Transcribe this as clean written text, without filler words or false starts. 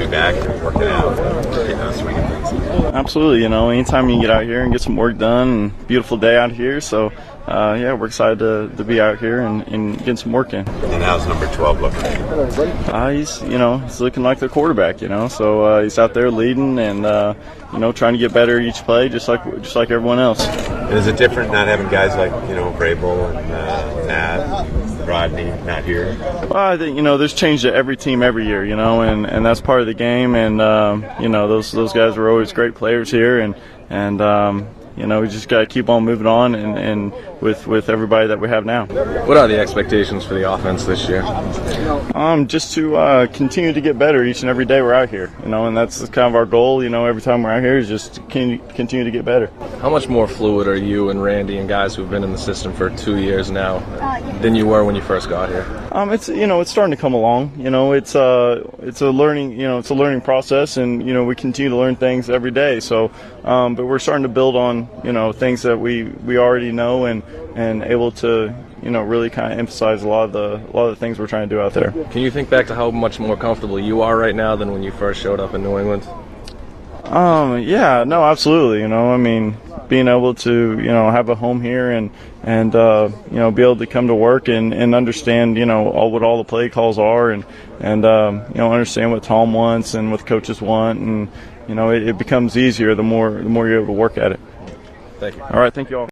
coming back and working out and swinging things. Absolutely. Anytime you can get out here and get some work done, and beautiful day out here. So, we're excited to be out here and get some work in. And how's number 12 looking? He's looking like the quarterback. So he's out there leading and trying to get better each play, just like everyone else. And is it different not having guys like Vrabel and Matt, Rodney not here? Well, I think there's change to every team every year, and that's part of the game. And those guys were always great players here, and we just got to keep on moving on and with everybody that we have now. What are the expectations for the offense this year? Just to continue to get better each and every day we're out here, and that's kind of our goal. Every time we're out here is just to continue to get better. How much more fluid are you and Randy and guys who've been in the system for 2 years now than you were when you first got here? It's starting to come along. It's a learning process, and we continue to learn things every day. So, but we're starting to build on things that we already know and able to really kind of emphasize a lot of the things we're trying to do out there. Can you think back to how much more comfortable you are right now than when you first showed up in New England? Yeah, no, absolutely. Being able to have a home here and be able to come to work and understand what all the play calls are and understand what Tom wants and what the coaches want, and it becomes easier the more you're able to work at it. Thank you. All right, thank you all.